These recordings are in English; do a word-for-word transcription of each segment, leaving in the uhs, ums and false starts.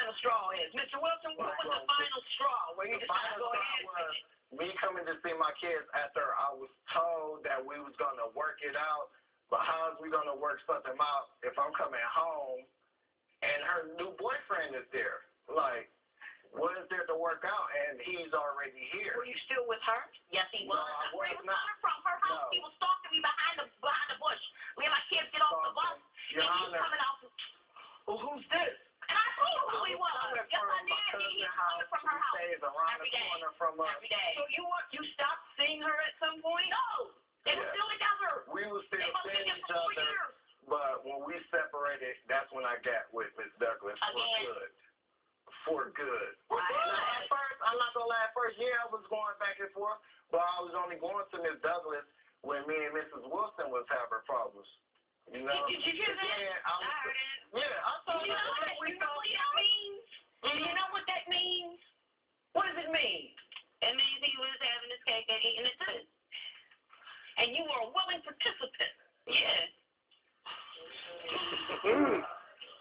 final straw is. Mister Wilson, what was the final straw where you decided to go ahead with it? Me coming to see my kids after I was told that we was going to work it out, but how is we going to work something out if I'm coming home and her new boyfriend is there? Like, what is there to work out? And he's already here. Were you still with her? Yes, he was. No, I was Where was not. coming from? Her house. No. He was stalking me behind the behind the bush. Me and my kids get off the bus, Your and he's Honor. coming out. Well, who's this? And I told him who he was. Coming Yes, from I my did. He, cousin's he's house. coming from her He house stays around every the day. corner from us. Every day. So you want you stopped seeing her at some point? No, they were Yeah. still together. We were still They must have seeing been each for four other, years. but when we separated, that's when I got with Miss Douglas for Again. good. For good. For Now, good. at first, I'm not gonna lie. At first, yeah, I was going back and forth, but I was only going to Miss Douglas when me and Missus Wilson was having problems. You know? Did, did you hear that? Yeah, I was, I heard it. yeah, I thought You know that's what? what we You know thought. what that means? Do you know what that means? What does it mean? It means he was having his cake and eating it too. And you were a willing participant. Yeah.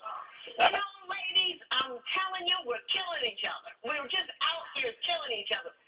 You know, ladies, I'm telling you, we're killing each other. We're just out here killing each other.